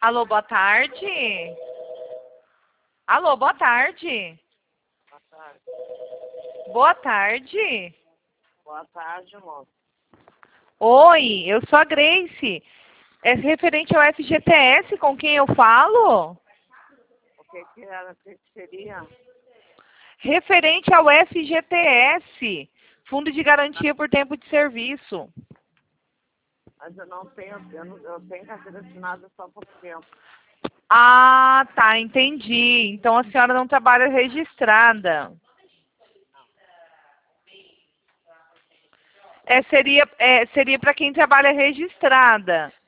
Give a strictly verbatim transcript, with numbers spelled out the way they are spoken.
Alô, boa tarde. Alô, boa tarde. Boa tarde. Boa tarde. Boa tarde, moço. Oi, eu sou a Grace. É referente ao F G T S, com quem eu falo? O que que era, o que que seria? Referente ao F G T S, Fundo de Garantia por Tempo de Serviço. Mas eu não tenho, eu, não, eu tenho carteira assinada só por tempo. Ah, tá, entendi. Então a senhora não trabalha registrada. É, seria é, seria para quem trabalha registrada.